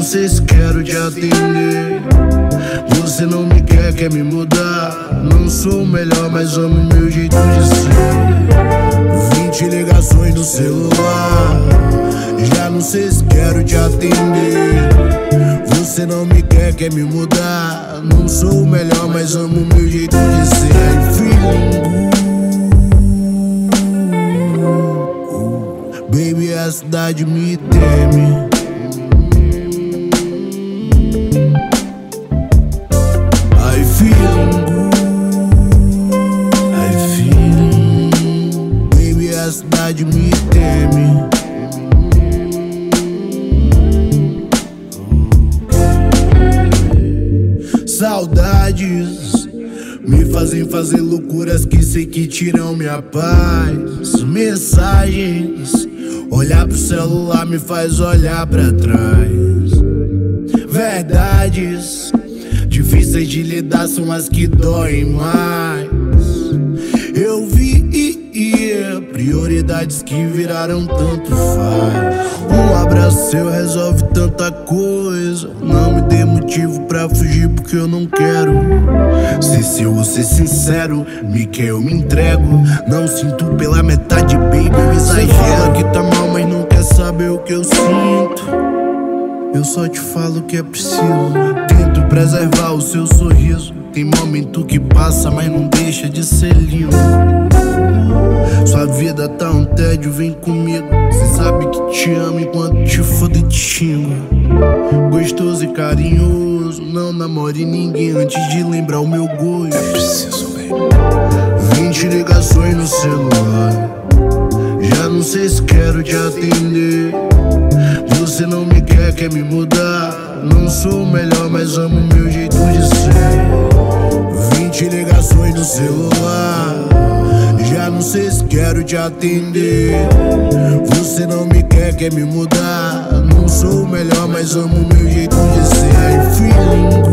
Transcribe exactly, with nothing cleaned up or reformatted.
sei se quero te atender. Você não me quer, quer me mudar. Não sou o melhor, mas amo meu jeito de ser. Vinte ligações no celular, já não sei se quero te atender. Você não me quer, quer me mudar. Não sou o melhor, mas amo meu jeito de ser. Ai, feeling good. Baby, a cidade me teme. I feeling good. I feeling. Baby, a cidade me teme. Saudades me fazem fazer loucuras que sei que tiram minha paz. Mensagens, olhar pro celular me faz olhar pra trás. Verdades difíceis de lidar são as que doem mais. Eu vi prioridades que viraram tanto faz. Um abraço seu resolve tanta coisa. Não me dê motivo pra fugir porque eu não quero. Ser seu ou ser sincero, me quer eu me entrego. Não sinto pela metade, baby, eu exagero. Você fala que tá mal, mas não quer saber o que eu sinto. Eu só te falo o que é preciso. Tento preservar o seu sorriso. Tem momento que passa, mas não deixa de ser lindo. Sua vida tá um tédio, vem comigo. Cê sabe que te amo enquanto te fodo e te xingo. Gostoso e carinhoso, não namore ninguém antes de lembrar o meu gosto. É preciso, velho. Vinte ligações no celular, já não sei se quero te atender. Você não me quer, quer me mudar. Não sou o melhor, mas amo meu jeito de ser. Vinte ligações no celular, já não sei se quero te atender. Você não me quer, quer me mudar. Não sou o melhor, mas amo meu jeito de ser. I feeling